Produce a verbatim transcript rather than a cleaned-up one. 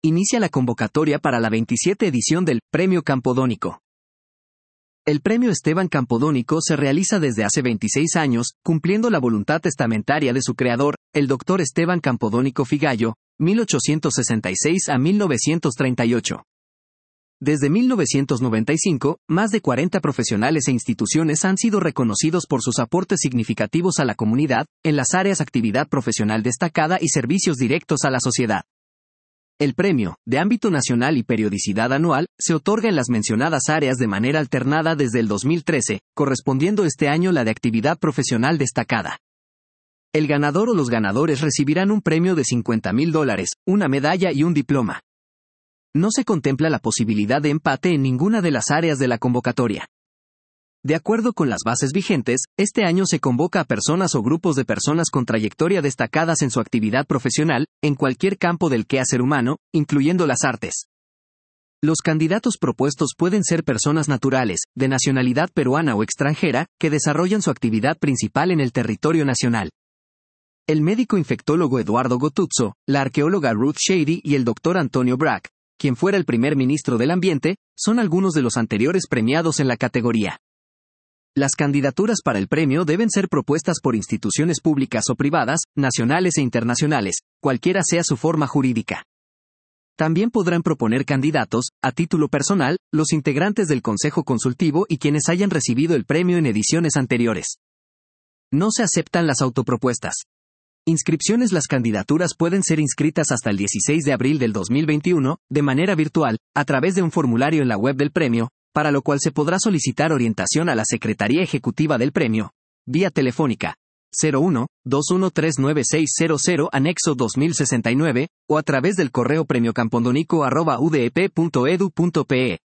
inicia la convocatoria para la veintisiete edición del Premio Campodónico. El Premio Esteban Campodónico se realiza desde hace veintiséis años, cumpliendo la voluntad testamentaria de su creador, el doctor Esteban Campodónico Figallo, mil ochocientos sesenta y seis a mil novecientos treinta y ocho. Desde mil novecientos noventa y cinco, más de cuarenta profesionales e instituciones han sido reconocidos por sus aportes significativos a la comunidad, en las áreas actividad profesional destacada y servicios directos a la sociedad. El premio, de ámbito nacional y periodicidad anual, se otorga en las mencionadas áreas de manera alternada desde el dos mil trece, correspondiendo este año la de actividad profesional destacada. El ganador o los ganadores recibirán un premio de cincuenta mil dólares, una medalla y un diploma. No se contempla la posibilidad de empate en ninguna de las áreas de la convocatoria. De acuerdo con las bases vigentes, este año se convoca a personas o grupos de personas con trayectoria destacadas en su actividad profesional, en cualquier campo del quehacer humano, incluyendo las artes. Los candidatos propuestos pueden ser personas naturales, de nacionalidad peruana o extranjera, que desarrollan su actividad principal en el territorio nacional. El médico infectólogo Eduardo Gotuzzo, la arqueóloga Ruth Shady y el doctor Antonio Brack, quien fuera el primer ministro del Ambiente, son algunos de los anteriores premiados en la categoría. Las candidaturas para el premio deben ser propuestas por instituciones públicas o privadas, nacionales e internacionales, cualquiera sea su forma jurídica. También podrán proponer candidatos, a título personal, los integrantes del Consejo Consultivo y quienes hayan recibido el premio en ediciones anteriores. No se aceptan las autopropuestas. Inscripciones. Las candidaturas pueden ser inscritas hasta el dieciséis de abril del dos mil veintiuno, de manera virtual, a través de un formulario en la web del premio, para lo cual se podrá solicitar orientación a la Secretaría Ejecutiva del Premio, vía telefónica, cero uno, dos uno tres nueve seis cero cero anexo dos mil sesenta y nueve, o a través del correo premiocampodónico arroba u d e p punto edu punto pe.